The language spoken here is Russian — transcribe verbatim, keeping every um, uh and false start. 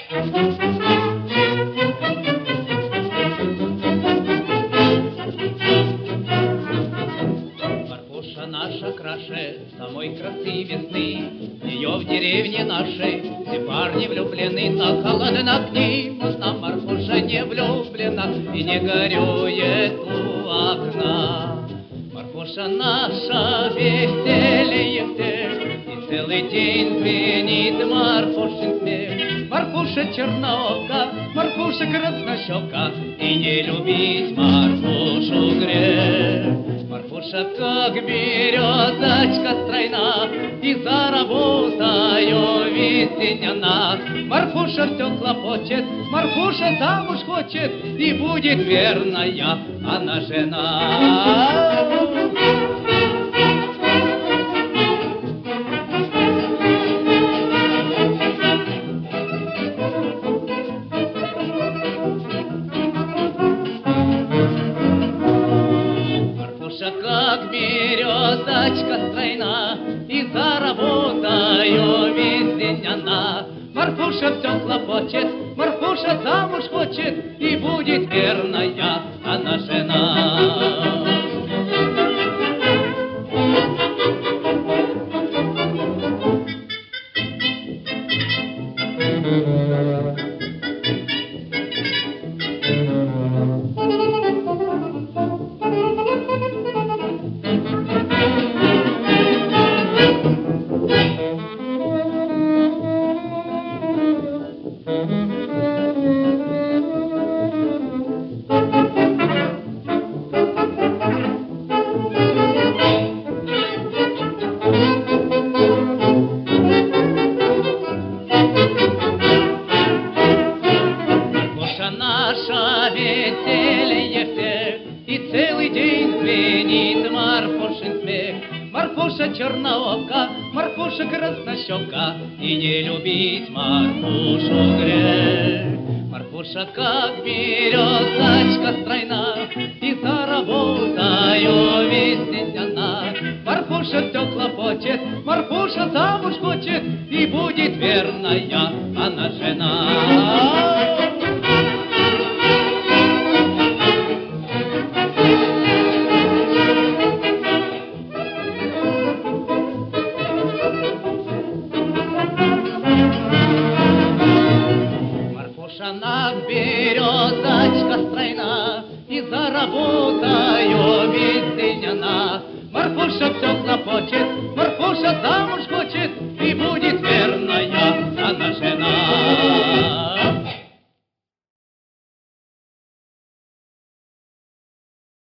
Марфуша наша краше самой красы весны, ее в деревне нашей все парни влюблены, так холодно к ним, одна Марфуша не влюблена и не горюет у окна. Марфуша наша веселье всех, и целый день звенит Марфушин смех. Марфуша чернока, Марфуша краснощека, и не любить Марфушу грех. Марфуша, как березочка стройна, и за работою весенняна. Марфуша все хлопочет, Марфуша замуж хочет, и будет верная она жена. Как березочка стройна, и за работою весенняна. Марфуша все хлопочет, Марфуша замуж хочет, и будет верная она жена. Наша веселье всех, и целый день звенит Марфушин смех. Марфуша черноока, Марфуша краснощека, и не любить Марфушу грех. Марфуша, как березочка стройна, и за работою весенняна. Марфуша все хлопочет, Марфуша замуж хочет, и будет верная она жена. Она березочка стройна, и за работою весенняна. Марфуша все хлопочет, Марфуша замуж хочет, и будет